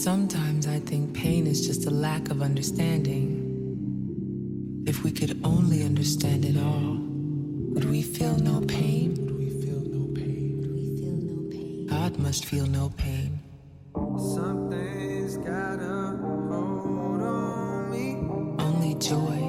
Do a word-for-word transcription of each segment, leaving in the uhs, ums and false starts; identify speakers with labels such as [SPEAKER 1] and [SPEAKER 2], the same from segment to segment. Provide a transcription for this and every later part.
[SPEAKER 1] Sometimes I think pain is just a lack of understanding. If we could only understand it all, would we feel no pain? Would we feel no pain? Would we feel no pain? God must feel no pain.
[SPEAKER 2] Something's got a hold on me.
[SPEAKER 1] Only joy.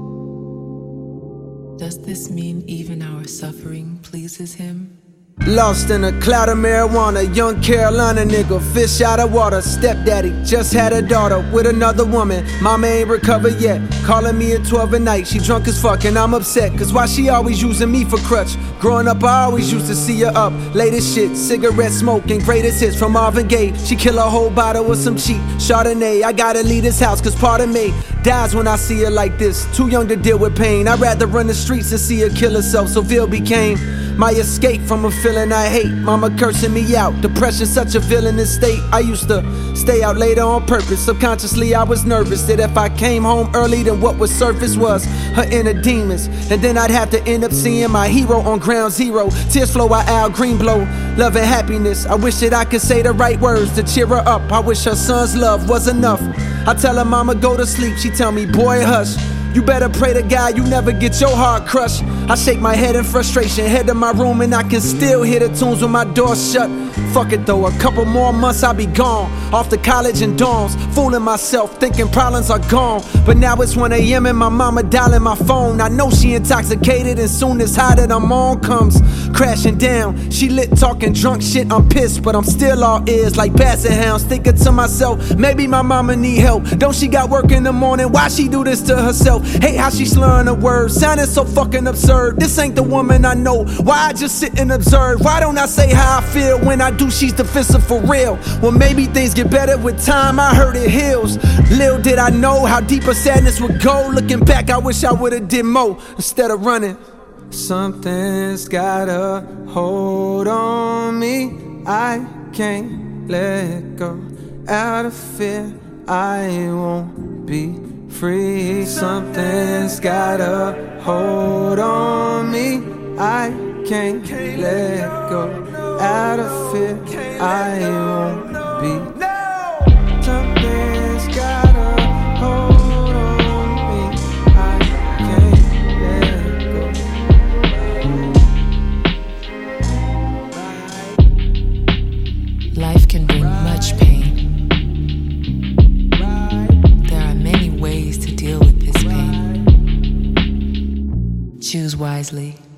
[SPEAKER 1] Does this mean even our suffering pleases him?
[SPEAKER 2] Lost in a cloud of marijuana, young Carolina nigga, fish out of water. Stepdaddy just had a daughter with another woman. Mama ain't recovered yet, calling me at twelve at night. She drunk as fuck and I'm upset, cause why she always using me for crutch? Growing up I always used to see her up, late as shit, cigarette smoking, greatest hits from Marvin Gaye. She kill a whole bottle with some cheap Chardonnay. I gotta leave this house cause part of me dies when I see her like this. Too young to deal with pain, I'd rather run the streets than see her kill herself. So Ville became my escape from a feeling I hate. Mama cursing me out, depression such a villainous state. I used to stay out later on purpose. Subconsciously I was nervous that if I came home early, then what would surface was her inner demons. And then I'd have to end up seeing my hero on ground zero. Tears flow out Al Greenblow, love and happiness. I wish that I could say the right words to cheer her up. I wish her son's love was enough. I tell her mama go to sleep, she tell me boy hush. You better pray to God you never get your heart crushed. I shake my head in frustration, head to my room and I can still hear the tunes when my door shut. Fuck it though, a couple more months I'll be gone. Off to college and dorms, fooling myself, thinking problems are gone. But now it's one A M and my mama dialing my phone. I know she intoxicated and soon as high that I'm on comes crashing down. She lit talking drunk shit, I'm pissed, but I'm still all ears like basset hounds. Thinking to myself, maybe my mama need help. Don't she got work in the morning, why she do this to herself? Hate how she slurring her words, sounding so fucking absurd. This ain't the woman I know, why I just sit and observe? Why don't I say how I feel when I do, she's defensive for real? Well maybe things get better with time, I heard it heals. Little did I know how deep a sadness would go. Looking back I wish I would've did more instead of running. Something's got a hold on me, I can't let go. Out of fear I won't be free. Something's got a hold on me, I can't let go. Out of fear I won't be. Something's got a hold on me, I can't
[SPEAKER 1] let go. Life can bring much pain. There are many ways to deal with this pain. Choose wisely.